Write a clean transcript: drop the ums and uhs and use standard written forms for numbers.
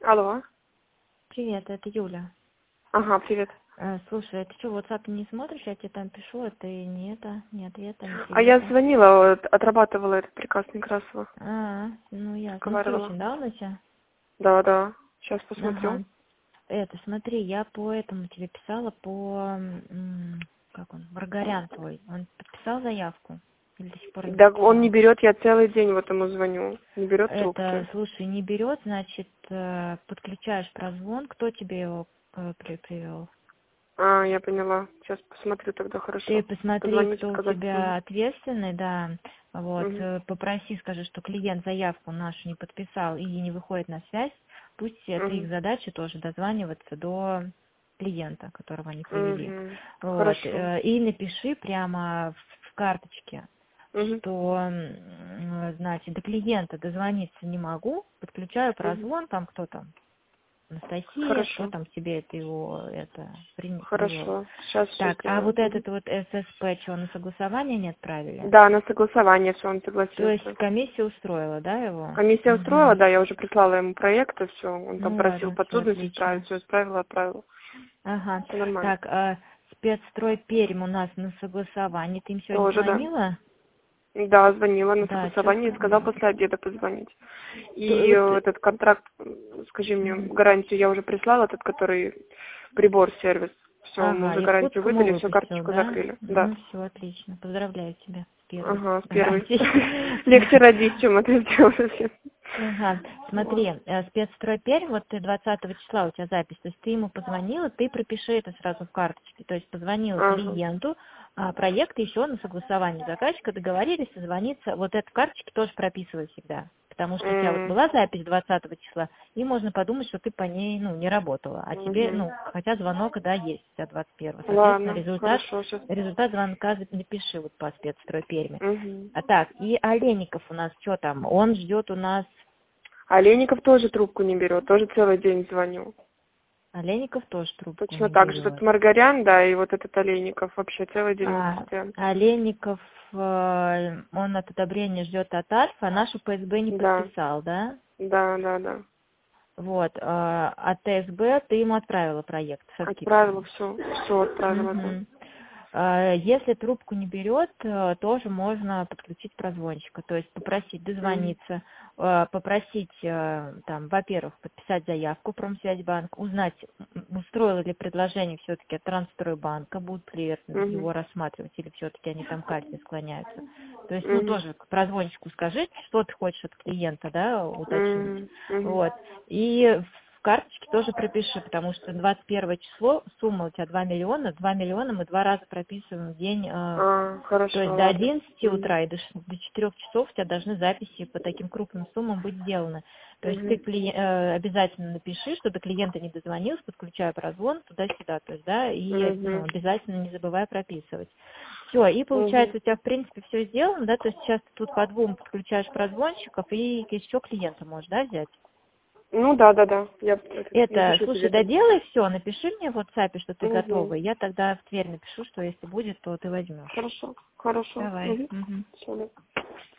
Алло. Привет, это Юля. Ага, привет. Слушай, ты что, WhatsApp не смотришь? Я тебе там пишу, а ты не не ответа, не А я привета. звонила, вот, отрабатывала этот приказ Некрасова. Ну ясно. Ну Разговаривала. срочно, да, он у тебя? Да, да. Сейчас посмотрю. Ага. Смотри, я по этому тебе писала как он, Маргарян твой. Он подписал заявку? Или до сих пор не Да он не подписал? берет, я целый день вот ему звоню. Не берет трубки. Слушай, не берет, значит, подключаешь прозвон. Кто тебе его привел? А, я поняла. Сейчас посмотрю тогда, Ты хорошо. посмотри, Позвонить, кто у сказать. Угу. тебя ответственный, да, вот, Угу. попроси, скажи, что клиент заявку нашу не подписал и не выходит на связь, пусть это их Угу. задача тоже дозваниваться до клиента, которого они привели. Угу. Вот, Хорошо. и напиши прямо в карточке, Угу. что, значит, до клиента дозвониться не могу, подключаю Угу. прозвон, там кто там, Анастасия, кто Хорошо. там тебе привел. Хорошо. Сейчас все Так, а сделаю. вот этот вот ССП, что, на согласование не отправили? Да, на согласование все, он То есть согласился. комиссия устроила, да, его? Комиссия устроила, Угу. да, я уже прислала ему проект, и все. Он там Ну просил ладно, все подсудность исправить, отлично. все исправила, отправила. Ага. Все нормально. Так, спецстрой Пермь у нас на согласовании. Ты им сегодня Тоже, да. звонила? Да, звонила на Да, что согласование и сказал после обеда позвонить. И вот, этот контракт, скажи мне, гарантию я уже прислала, этот, который прибор-сервис. Все, мы ага, уже гарантию Иркутскому выдали, все, выпустил, карточку да? закрыли. Да. Ну, все отлично. Поздравляю тебя с первой Ага, с первой. гарантией. Легче родить, чем это сделать совсем. Ага, Вот. смотри, спецстрой Пермь, вот ты 20 числа у тебя запись, то есть ты ему позвонила, ты пропиши это сразу в карточке, то есть позвонила Ага. клиенту, проект еще на согласование заказчика, договорились созвониться, вот это в карточке тоже прописывай всегда, потому что у тебя вот была запись 20 числа, и можно подумать, что ты по ней, не работала, а тебе, Угу. хотя звонок, да, есть у тебя 21, соответственно, Ладно, хорошо, сейчас. результат звонка напиши вот по спецстрой Перми. Угу. А так, и Олейников у нас что там, он ждет у нас. Олейников тоже трубку не берет, тоже целый день звоню. Олейников тоже трубку Точно не так же, этот берет. Маргарян, да, и вот этот Олейников вообще целый день постоянно. Олейников, он от одобрения ждет от Альфа, а нашу ПСБ не Да, подписал, да? да, да, да. Вот, от ТСБ ты ему отправила проект со Отправила скидками. все отправила, да. Мгм. Если трубку не берет, тоже можно подключить прозвончика, то есть попросить дозвониться, попросить, там, во-первых, подписать заявку в Промсвязьбанк, узнать, устроило ли предложение все-таки от Трансстройбанка, будут ли Угу. его рассматривать, или все-таки они там к Альфе склоняются. То есть, Угу. тоже к прозвончику скажи, что ты хочешь от клиента, да, уточнить. Угу. Вот. И в карточке тоже пропиши, потому что 21 число, сумма у тебя 2 миллиона мы 2 раза прописываем в день, то есть Хорошо, до ладно. 11 утра и до 4 часов у тебя должны записи по таким крупным суммам быть сделаны. То есть ты Угу. обязательно напиши, что до клиента не дозвонился, подключая прозвон туда-сюда, то есть, да, и Угу. обязательно не забывай прописывать. Все, и Угу. получается у тебя в принципе все сделано, да, то есть сейчас ты тут по двум подключаешь прозвонщиков и еще клиента можешь, да, взять. Ну да, да, да. Я напишу Слушай, тебе тогда. доделай все, напиши мне в WhatsApp, что ты готова. Угу. Я тогда в Тверь напишу, что если будет, то ты возьмешь. Хорошо, хорошо. Давай. Угу. Мгм. Все, да.